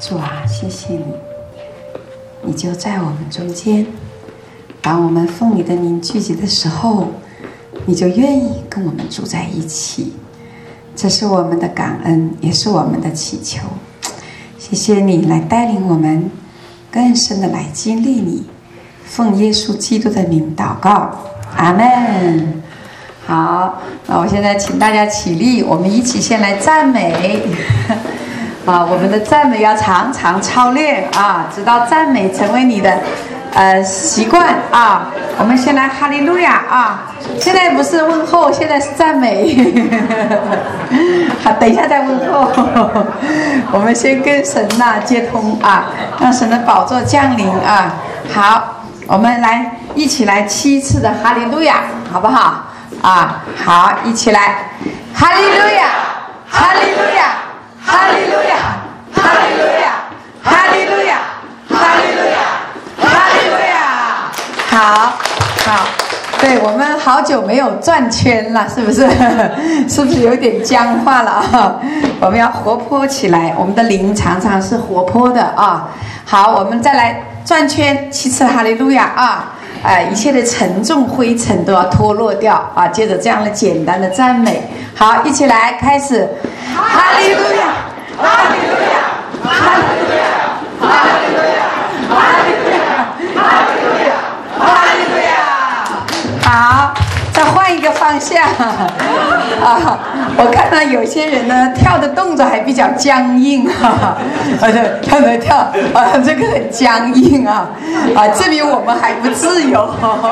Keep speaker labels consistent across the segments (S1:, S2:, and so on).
S1: 主啊，谢谢你，你就在我们中间。当我们奉你的名聚集的时候，你就愿意跟我们住在一起。这是我们的感恩，也是我们的祈求。谢谢你来带领我们更深的来经历你。奉耶稣基督的名祷告，阿们。好，那我现在请大家起立，我们一起先来赞美。我们的赞美要常常操练啊，直到赞美成为你的习惯啊。我们先来哈利路亚啊！现在不是问候，现在是赞美。好，等一下再问候。我们先跟神接通啊，让神的宝座降临啊。好，我们来一起来7次的哈利路亚，好不好？啊，好，一起来，哈利路亚，哈利路亚，哈利路亚，哈利路亚，哈利路亚，哈利路亚，哈利路亚。好，好，对，我们好久没有转圈了，是不是？是不是有点僵化了啊？我们要活泼起来，我们的灵常常是活泼的啊。好，我们再来转圈7次哈利路亚啊。一切的沉重灰尘都要脱落掉啊！接着这样的简单的赞美，好，一起来开始，哈利路亚，哈利路亚，哈利路亚，哈利路亚，哈利路亚，哈利路亚，哈利路亚。好，再换一个方向啊！我看到有些人呢跳的动作还比较僵硬啊，他们跳啊，这个很僵硬啊，证明我们还不自由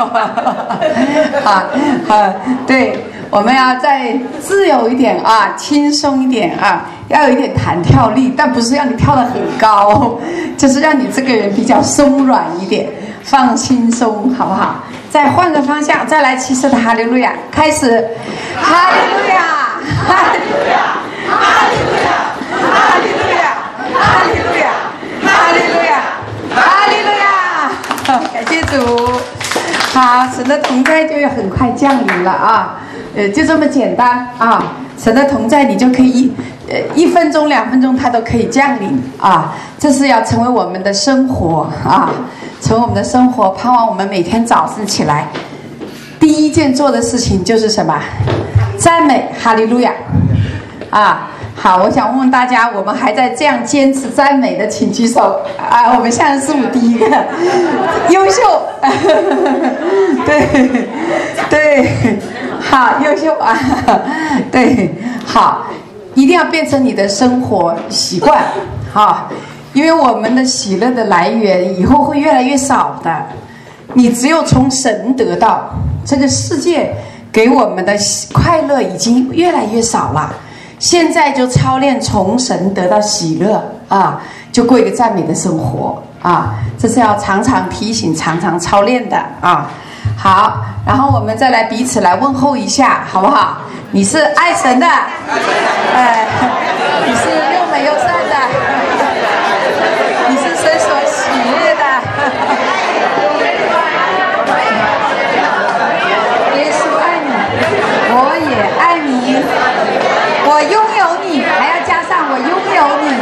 S1: 对，我们要再自由一点啊，轻松一点啊，要有一点弹跳力，但不是让你跳得很高，就是让你这个人比较松软一点，放轻松，好不好？再换个方向，再来7次的哈利路亚，开始，哈利路亚，哈利路亚，哈利路亚，哈利路亚，哈利路亚，哈利路亚，哈利路亚。感谢主。好，神的同在就很快降临了啊，就这么简单啊。神的同在，你就可以1分钟、2分钟，它都可以降临啊。这是要成为我们的生活啊，成为我们的生活。盼望我们每天早上起来，第一件做的事情就是什么？赞美，哈利路亚啊！好，我想问问大家，我们还在这样坚持赞美的，请举手啊！我们向师傅第一个，优秀，对对，好，优秀啊，对，好，一定要变成你的生活习惯，好，因为我们的喜乐的来源以后会越来越少的，你只有从神得到，这个世界给我们的快乐已经越来越少了。现在就操练从神得到喜乐啊，就过一个赞美的生活啊，这是要常常提醒、常常操练的啊。好，然后我们再来彼此来问候一下，好不好？你是爱神的，你是又美又善的，你是神所喜悦的。耶稣爱你，我也爱你。我拥有你，还要加上我拥有你。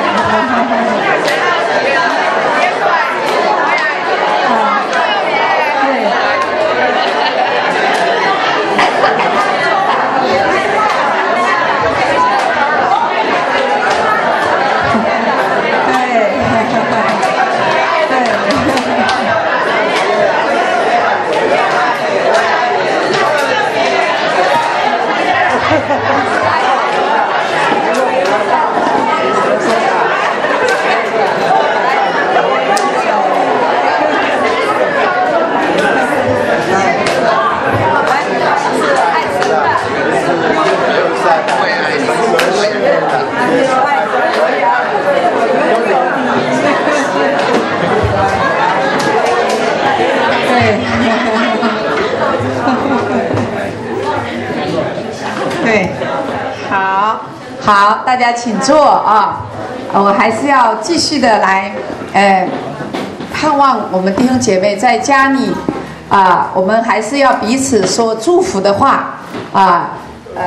S1: 对，好，大家请坐啊！我还是要继续的来，盼望我们弟兄姐妹在家里啊，我们还是要彼此说祝福的话啊，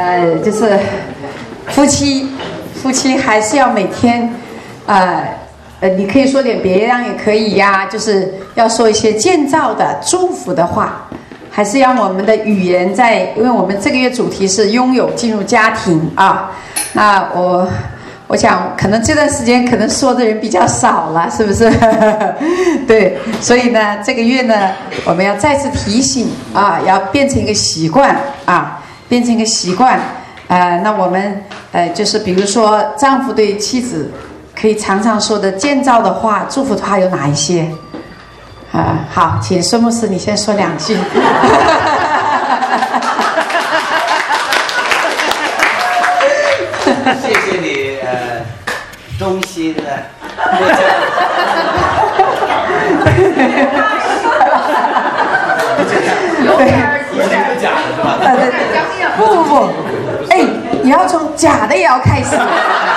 S1: 就是夫妻还是要每天你可以说点别样也可以呀，就是要说一些建造的、祝福的话，还是让我们的语言在，因为我们这个月主题是拥有进入家庭啊。那我想可能这段时间可能说的人比较少了，是不是？对，所以呢，这个月呢，我们要再次提醒啊，要变成一个习惯啊，变成一个习惯。那我们就是比如说丈夫对妻子可以常常说的建造的话、祝福的话有哪一些？好，请孙牧师你先说2句。
S2: 谢谢你衷心的。
S1: 不，你要从假的也要开始。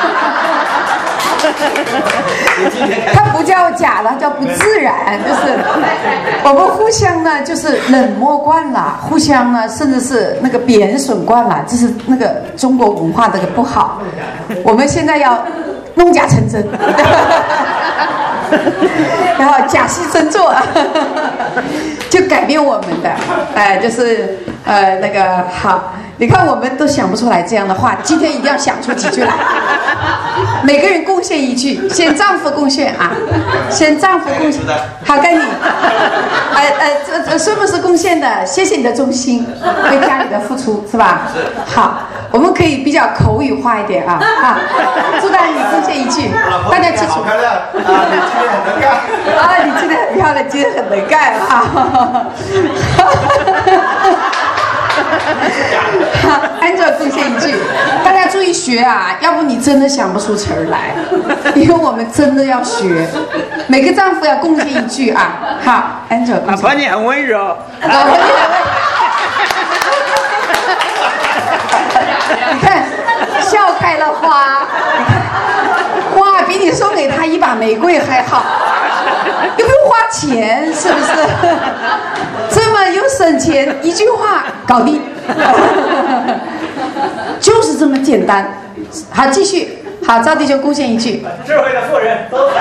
S1: 它不叫假了，叫不自然，就是我们互相呢，就是冷漠惯了，互相呢，甚至是那个贬损惯了，这是那个中国文化这个不好。我们现在要弄假成真，然后假戏真做，就改变我们的，就是那个好。你看，我们都想不出来这样的话，今天一定要想出几句来。每个人贡献1句，先丈夫贡献啊，先丈夫贡献。好，该你。孙牧师贡献的，谢谢你的忠心，为家里的付出，是吧？
S2: 是。
S1: 好，我们可以比较口语化一点啊。好，朱丹，你贡献1句，大家记住。
S3: 好漂亮啊！你今天很能干。
S1: 你今天很漂亮，今天很能干啊。好，按照贡献1句，大家注意学啊，要不你真的想不出词儿来，因为我们真的要学。每个丈夫要贡献1句啊。好，按照贡献。
S4: 婆，你很温柔。
S1: 你看，笑开了花，哇，比你送给他1把玫瑰还好，又不用花钱，是不是？这么又省钱，1句话搞定，就是这么简单。好，继续。好，赵弟兄贡献1句。
S4: 智慧的妇人都在。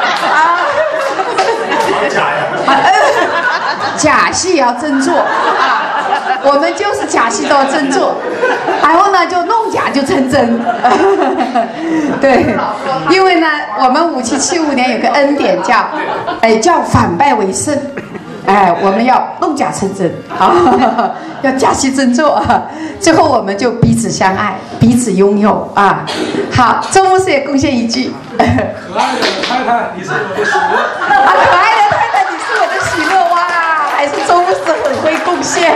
S3: 好假呀！
S1: 假戏也要真做啊！我们就是假戏都要真做，然后呢就弄假就成真。对，因为呢我们5775年有个恩典叫反败为胜。我们要弄假成真啊，要假戏真做啊，最后我们就彼此相爱，彼此拥有啊。好，周牧师也贡献1句。
S4: 可爱的太太，你是我的喜乐。
S1: 可爱的太太，你是我的喜乐哇！还是周牧师很会贡献。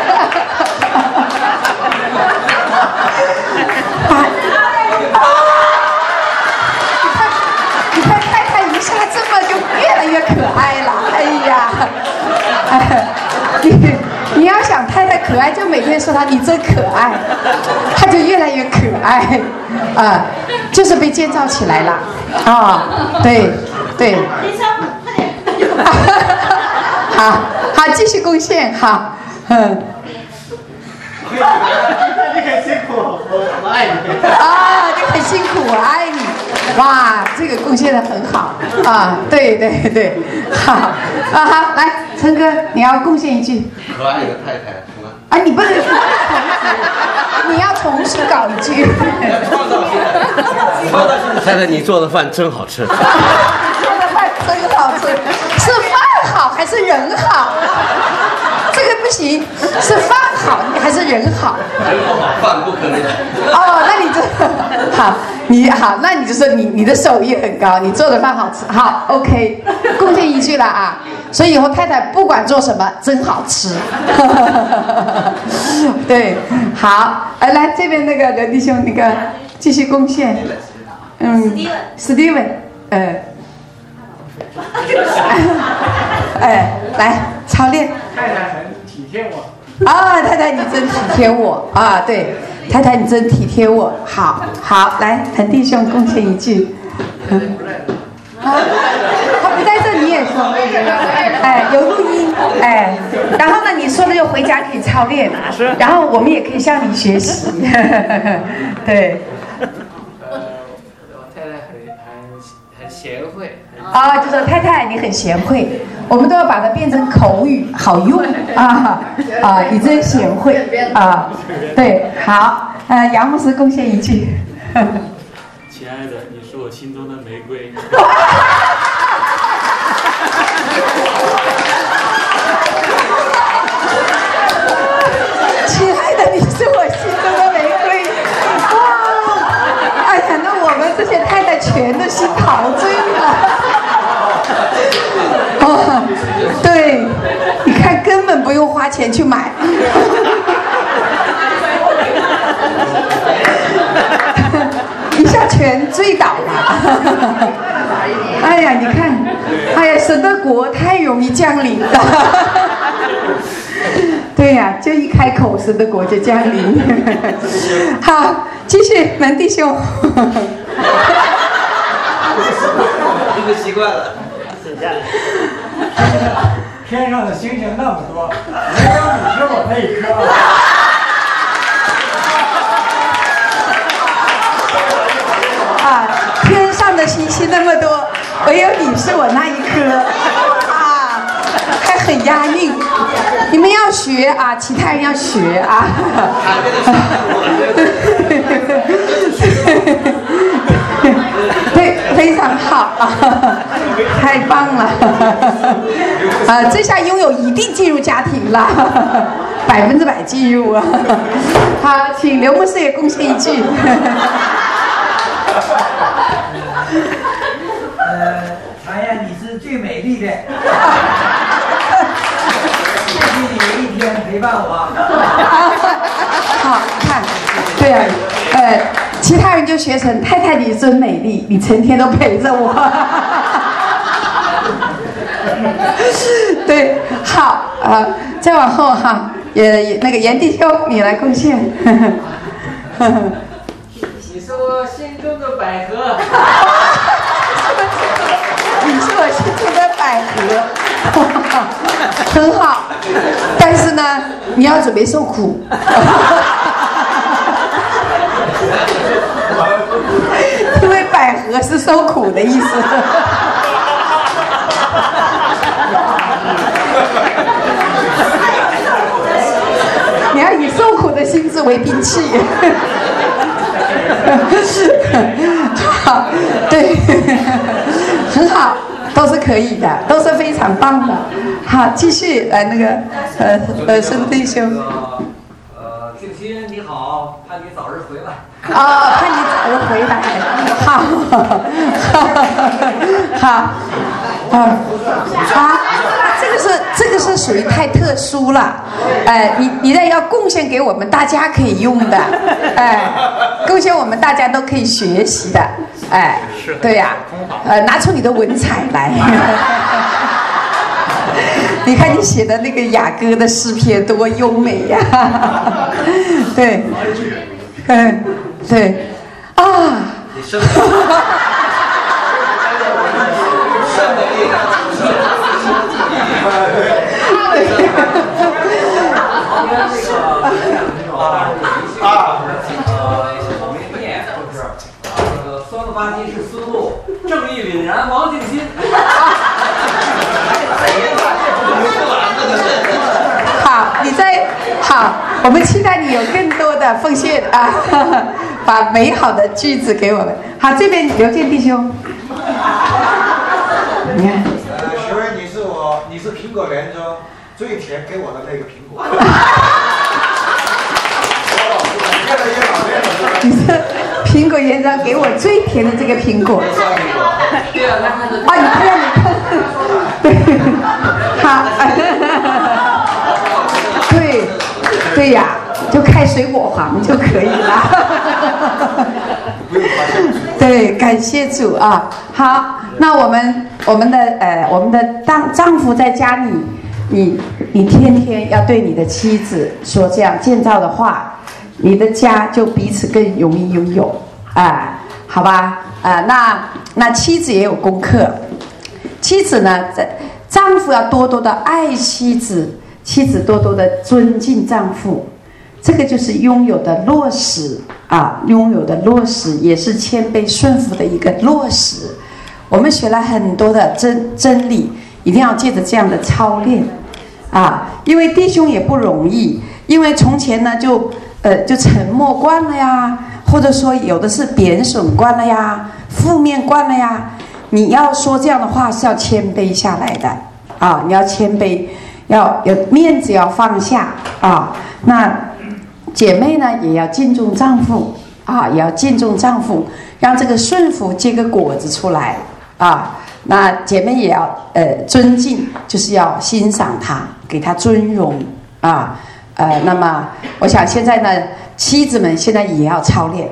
S1: 你看太太一下这么就越来越可爱了，哎呀！你要想太太可爱，就每天说她你真可爱，她就越来越可爱啊，就是被建造起来了啊，对。好，继续贡献，好，
S3: 你很辛苦，我爱你。
S1: 你很辛苦，我爱你。哇，这个贡献的很好啊！对，好好，来，陈哥，你要贡献1句。
S2: 可爱的太太什么？
S1: 你不能重复，你要重新搞1句。
S2: 太太，你做的饭真好吃。
S1: 做的饭真好吃，是饭好还是人好？这个不行，是饭好还是人好？
S2: 人不好，饭不可能。
S1: 那你就好，那你就说你的手艺很高，你做的饭好吃。好 ，OK， 贡献1句了啊。所以以后太太不管做什么，真好吃。对，好，来这边那个刘弟兄，那个继续贡献。Steven，来操练。
S4: 太太很体贴我。
S1: 太太你真体贴我啊！对，太太你真体贴我。好，来，谭弟兄贡献1句。他不在这，你也说。有录音。然后呢，你说了就回家可以操练，然后我们也可以向你学习。对。
S4: 我太太很贤惠。
S1: 啊，就说太太你很贤惠，我们都要把它变成口语，好用你真贤惠啊。对，好，杨牧师贡献一句。
S5: 亲爱的，你是我心中的玫瑰。
S1: 亲爱的，你是我心中的玫瑰。哇！哎呀，那我们这些太太全都心陶醉了。对，你看根本不用花钱去买。一下全醉倒了。哎呀，你看，哎呀，神的国太容易降临了。对呀，就一开口，神的国就降临。好，继续，门弟兄。
S2: 你们习惯了。
S4: 天上的星星那么多，没有你是我那一颗。
S1: 天上的星星那么多，唯有你是我那一颗还很押韵。你们要学啊，其他人要学啊。对，非常好太棒了这下拥有一定进入家庭了，100%进入啊。好，请刘牧师也贡献一句。
S4: 常燕，你是最美丽的。谢谢你一天陪伴我。
S1: 好看，对呀，其他人就学成太太你真美丽，你成天都陪着我。对，好再往后那个严弟兄你来贡献。
S4: 你是我心中的百合。
S1: 你是我心中的百合，很好。但是呢，你要准备受苦。因为百合是受苦的意思。你要以受苦的心志为兵器。好，对，很好，都是可以的，都是非常棒的。好，继续来那个孙弟兄。
S4: 静心你好，盼你早日回来。
S1: 盼你早日回来。好，这个是属于太特殊了。你这要贡献给我们大家可以用的，贡献我们大家都可以学习的。对呀，拿出你的文采来。你看你写的那个雅歌的诗篇多优美呀！对，对，
S2: 你生的，
S4: 酸了吧唧是思路，正义凛然王静心。
S1: 好，好，我们期待你有更多的奉献把美好的句子给我们。好，这边刘健弟兄，你看，
S3: 学员你是苹果园中最甜给我的那个苹果。
S1: 你是苹果园长给我最甜的这个苹果。
S4: 对啊，
S1: 你看，对，好，对呀，就开水果房就可以了。对，感谢主啊！好，那我们的丈夫在家里，你天天要对你的妻子说这样建造的话，你的家就彼此更容易拥有好吧？那妻子也有功课，妻子呢，丈夫要多多的爱妻子，妻子多多的尊敬丈夫，这个就是拥有的落实拥有的落实也是谦卑顺服的一个落实。 我们学了很多的真理，一定要借着这样的操练啊，因为弟兄也不容易，因为从前呢就沉默惯了呀，或者说有的是贬损惯了呀，负面惯了呀。你要说这样的话是要谦卑下来的啊，你要谦卑，要有面子，要放下啊。那姐妹呢也要敬重丈夫啊，也要敬重丈夫，让这个顺服结个果子出来啊。那姐妹也要尊敬，就是要欣赏他，给他尊荣啊。那么我想现在呢，妻子们现在也要操练。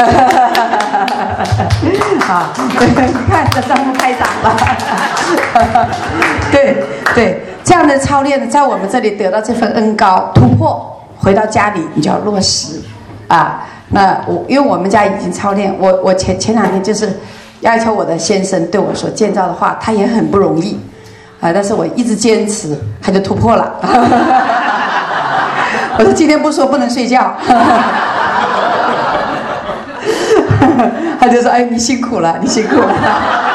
S1: 啊，你看这丈夫拍掌了。对，这样的操练在我们这里得到这份恩膏突破，回到家里你就要落实啊。那因为我们家已经操练，我前两天就是要求我的先生对我所建造的话，他也很不容易啊，但是我一直坚持，他就突破了。我说今天不说不能睡觉。他就说：“哎，你辛苦了，你辛苦了。”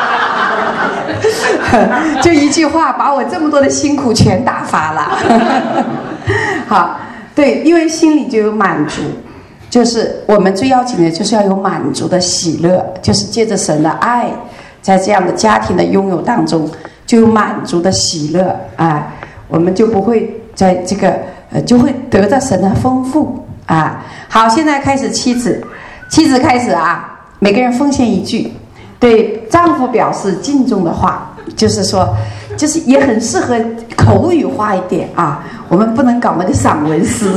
S1: 就一句话把我这么多的辛苦全打发了。好，对，因为心里就有满足，就是我们最要紧的就是要有满足的喜乐，就是借着神的爱，在这样的家庭的拥有当中，就有满足的喜乐啊，我们就不会在这个就会得到神的丰富啊。好，现在开始妻子开始啊。每个人奉献一句，对丈夫表示敬重的话，就是说，就是也很适合口语化一点啊。我们不能搞那个散文诗，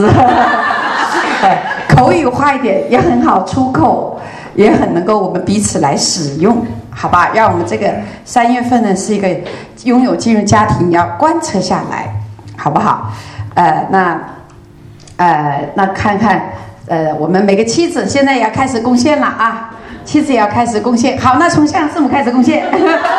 S1: 口语化一点也很好出口，也很能够我们彼此来使用，好吧？让我们这个3月份呢是一个拥有进入家庭要贯彻下来，好不好？那看看我们每个妻子现在也要开始贡献了啊。妻子也要开始贡献，好，那从向师母开始贡献。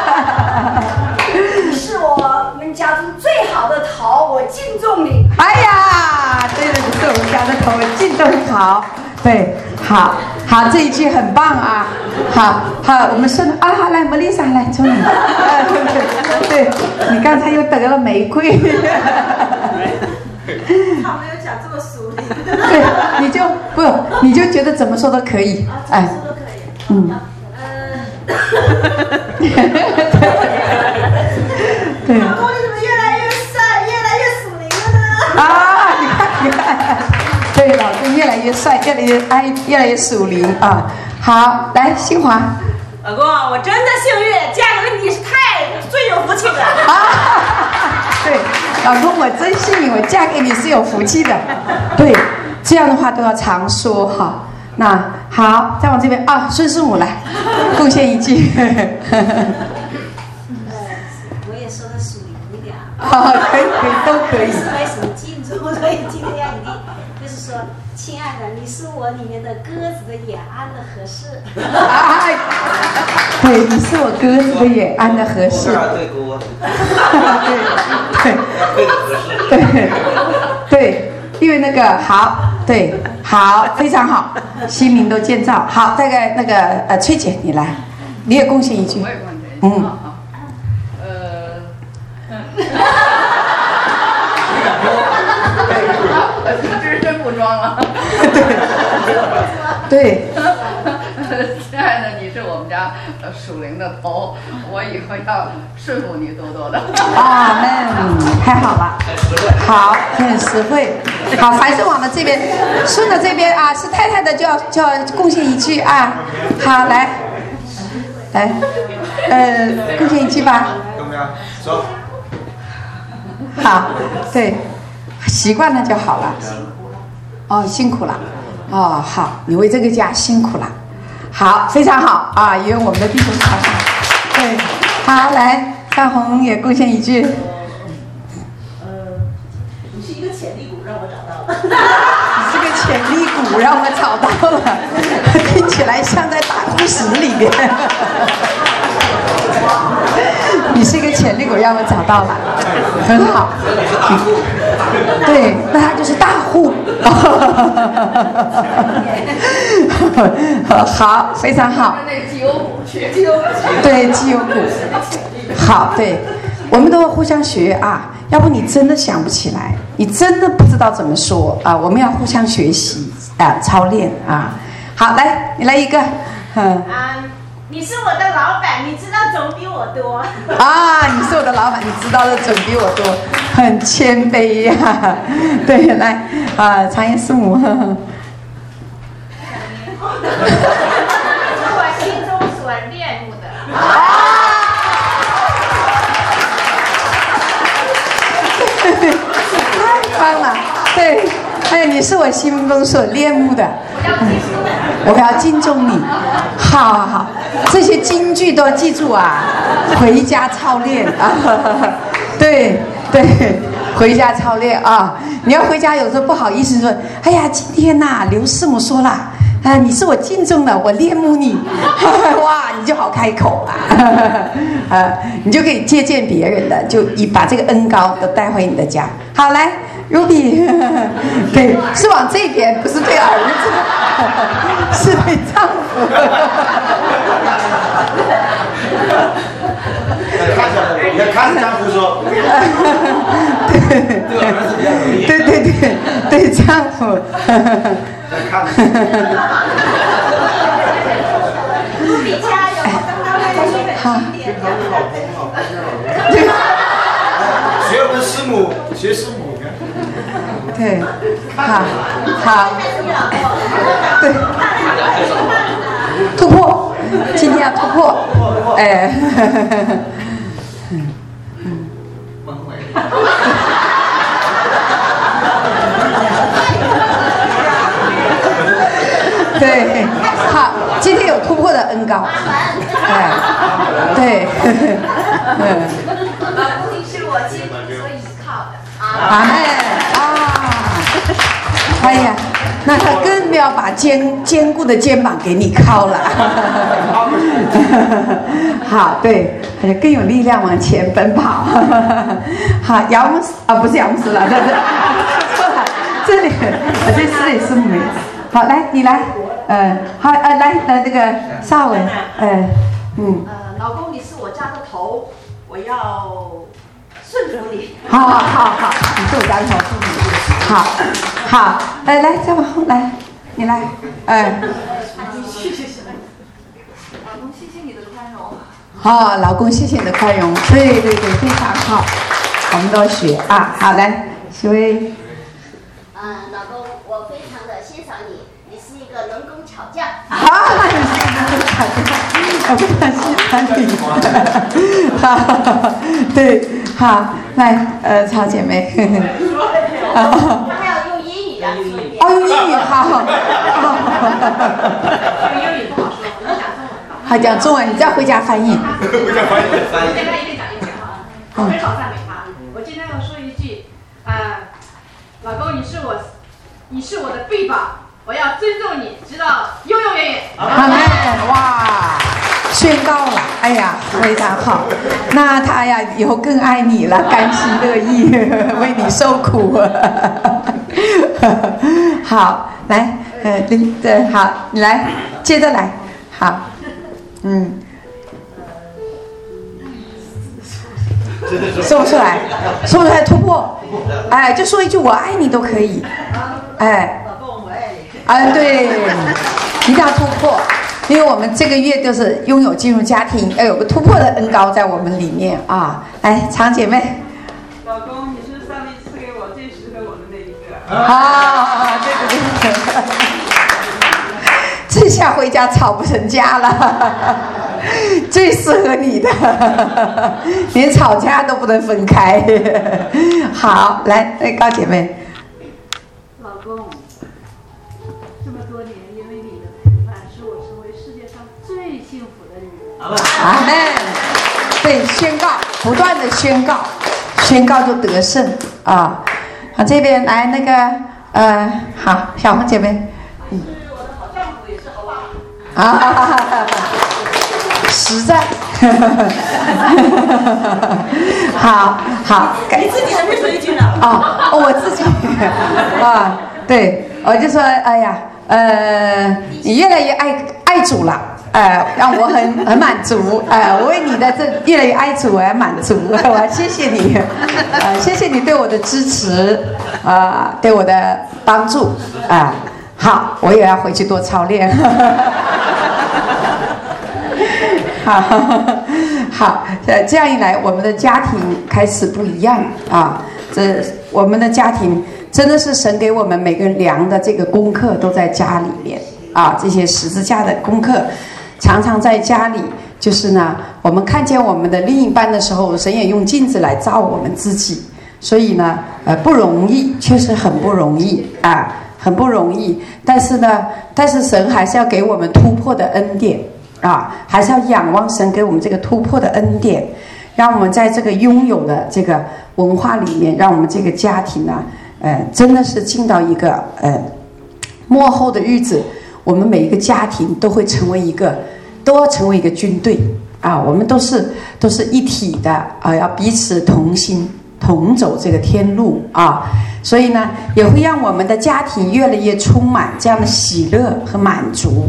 S6: 你是我们家中最好的头，我敬重你。
S1: 哎呀，对了，你是我们家的头，我敬重你。好，对，好，这一句很棒啊。好，我们说啊，好，来，茉莉莎来，从你。对，你刚才又得了玫瑰。
S6: 他没有讲这么俗丽。
S1: 对，你就觉得怎么说都可以，哎。对。
S6: 老公，你怎么越来越帅，越来越属灵了呢？
S1: 啊，你看，对，老公越来越帅，越来越属灵啊。好，来，新华。
S6: 老公，我真的幸运，嫁给你是最有福气的。
S1: 对，老公，我真幸运，我嫁给你是有福气的。对，这样的话都要常说哈。那好，再往这边啊，孙师母来贡献一句。
S6: 我也说的属灵一点啊。
S1: 可以，都可以。
S6: 为什么敬重？所以今天要一定就是说，亲爱的，你是我里面的鸽子的也安的合适。
S1: 对，你是我鸽子的也安的合适。对，因为那个好，对，好，非常好，新民都建造好。大概那个崔姐，你来，你也贡献一句。
S7: 我也贡献一句。只身不装了。
S1: 对。
S7: 亲爱的，你是我们家属灵的头，我以后要顺服你多多的。
S1: 啊，太好了，好，很实惠。好，凡是往了这边，顺着这边啊，是太太的就要贡献一句啊。好，来，贡献一句吧。
S3: 怎么样？说。
S1: 好，对，习惯了就好了。哦，辛苦了。哦，好，你为这个家辛苦了。好，非常好啊！因为我们的弟兄团，对，好，来，大红也贡献一句。
S6: 你是一个潜力股，让我找到了。
S1: 你是个潜力股，让我找到了，听起来像在大空室里面。你你是一个潜力股，让我找到了，很好。对，那他就是大户。好，非常好。对，绩优股。好，对，我们都要互相学啊。要不你真的想不起来，你真的不知道怎么说啊。我们要互相学习啊，操练啊。好，来，你来一个。
S6: 你是我的老板，你知道总比我多。
S1: 啊，你是我的老板，你知道的总比我多，很谦卑呀。对，来啊，常言师母。
S6: 我心中所恋慕的。
S1: 太棒了，对，哎，你是我心中所恋慕的。我要敬重你，好好好，这些金句都要记住啊，回家操练啊，对对，回家操练啊。你要回家有时候不好意思说，哎呀，今天呐，刘师母说了，啊，你是我敬重的，我恋慕你，哇，你就好开口啊，你就可以借鉴别人的，就把这个恩高都带回你的家。好，来。Ruby， 对，是往这边，不是对儿子，是对丈夫。
S3: 你要看着丈夫说。
S1: 对丈夫。
S6: Ruby 加油，刚刚那个基本经典。
S3: 学我们师母，学师母。
S1: 对，好，对，突破，今天要突破，哎，对，好，今天有突破的恩高，哎，对，
S6: 老公，你是我坚定所依靠的。
S1: 阿妹啊！哎呀，那他更要把坚固的肩膀给你靠了。好，对，更有力量往前奔跑。好，姚牧师啊，不是姚牧师了，错了，这里是没。好，来你来，好，来那个邵文，
S8: 老公，你是我家的头，我要顺服你。
S1: 好，你是我家的头，好，来，再往后来，你来，
S8: 老公，谢谢你的宽容。
S1: 好，老公，谢谢你的宽容，对，非常好，我们都学啊。好，来，徐薇。
S9: 老公，我非常的欣赏你，你是一个能工巧匠。
S1: 你是一个能工巧匠，我非常欣赏你。好，对，好，来，曹姐妹。
S9: 他还要用英语啊，
S1: 用英语好。
S8: 英语不好说，我讲中文吧。
S1: 好，讲中文，你再回家翻译。
S8: 我简单一个讲一句哈，我很少赞美他。我今天要说一句，老公，你是我的臂膀，我要尊重你，直到永永远远。
S1: 阿门！哇，宣告了，哎呀，非常好。那他呀，以后更爱你了，甘心乐意为你受苦。好，来，好，你来，接着来，好，说不出来，突破，就说一句我爱你都可以，
S8: 老公，我爱你。
S1: 对，一定要突破，因为我们这个月就是拥有进入家庭，要有个突破的恩膏在我们里面啊。来，常姐妹。
S10: 老公，你是上帝赐给我最适合我的那一个。
S1: 对。这下回家吵不成家了，最适合你的，连吵架都不能分开。好，来，高姐妹。
S8: 老公，这么多年，因为你的陪伴，使我成为世界上最幸福的女人。
S1: 阿门。对，宣告，不断的宣告就得胜啊！好，这边来那个好，小红姐妹。
S8: 是我的好丈夫，也是好爸爸。
S1: 实在好好，
S6: 你自己还没说一句呢。
S1: 我自己对，我就说，哎呀，你越来越爱主了。让我很满足，我为你的这越来越爱主，我要满足，我要谢谢你，谢谢你对我的支持，对我的帮助，好，我也要回去多操练，好，这样一来，我们的家庭开始不一样我们的家庭真的是神给我们每个人量的这个功课都在家里面这些十字架的功课。常常在家里，就是呢，我们看见我们的另一半的时候，神也用镜子来照我们自己，所以呢，不容易，确实很不容易很不容易。但是神还是要给我们突破的恩典还是要仰望神给我们这个突破的恩典，让我们在这个拥有的这个文化里面，让我们这个家庭呢，真的是进到一个末后的日子。我们每一个家庭都会成为都要成为一个军队我们都是一体的要彼此同心同走这个天路所以呢，也会让我们的家庭越来越充满这样的喜乐和满足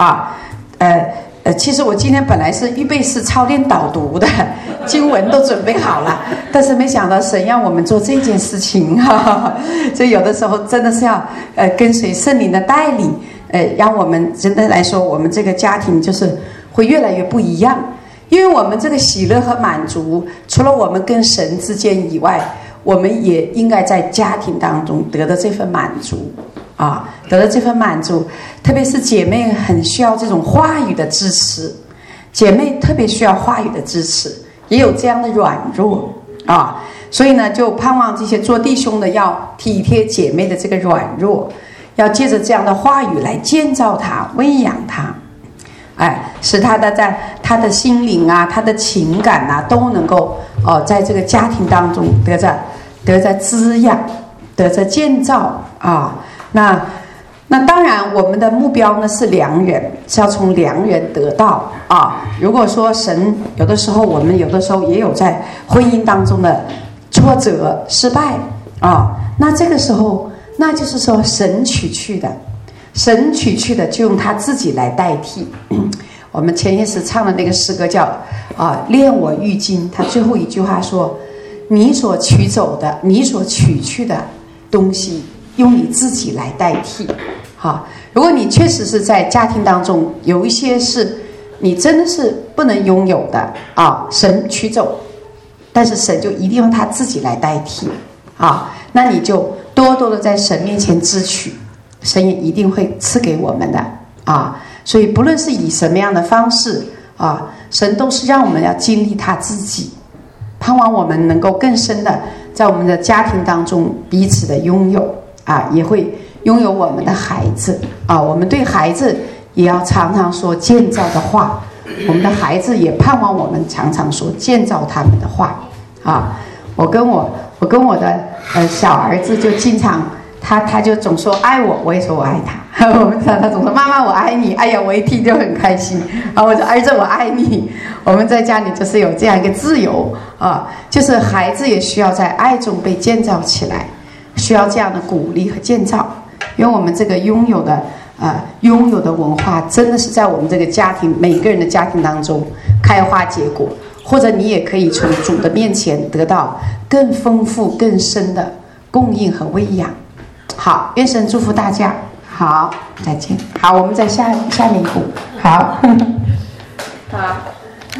S1: 其实我今天本来是预备是操练导读的，经文都准备好了，但是没想到神让我们做这件事情所以有的时候真的是要跟随圣灵的带领。让我们真的来说，我们这个家庭就是会越来越不一样，因为我们这个喜乐和满足，除了我们跟神之间以外，我们也应该在家庭当中得到这份满足得到这份满足。特别是姐妹很需要这种话语的支持，姐妹特别需要话语的支持，也有这样的软弱所以呢，就盼望这些做弟兄的要体贴姐妹的这个软弱。要借着这样的话语来建造他、喂养他，使他在他的心灵他的情感都能够在这个家庭当中得着滋养，得着建造那当然，我们的目标呢是良人，是要从良人得到如果说神有的时候，我们有的时候也有在婚姻当中的挫折、失败那这个时候。那就是说神取去的就用他自己来代替我们前一时唱的那个诗歌叫炼我愈精，他最后一句话说，你所取走的，你所取去的东西用你自己来代替如果你确实是在家庭当中有一些是你真的是不能拥有的神取走，但是神就一定用他自己来代替那你就多多的在神面前支取，神也一定会赐给我们的所以不论是以什么样的方式神都是让我们要经历他自己，盼望我们能够更深的在我们的家庭当中彼此的拥有也会拥有我们的孩子我们对孩子也要常常说建造的话，我们的孩子也盼望我们常常说建造他们的话我跟我的小儿子就经常他就总说爱我，我也说我爱他他总说妈妈我爱你，哎呀我一听就很开心我说儿子我爱你。我们在家里就是有这样一个自由就是孩子也需要在爱中被建造起来，需要这样的鼓励和建造，因为我们这个拥有的文化真的是在我们这个家庭每个人的家庭当中开花结果，或者你也可以从主的面前得到更丰富更深的供应和喂养。好，愿神祝福大家。好，再见。好，我们在下面一步。好。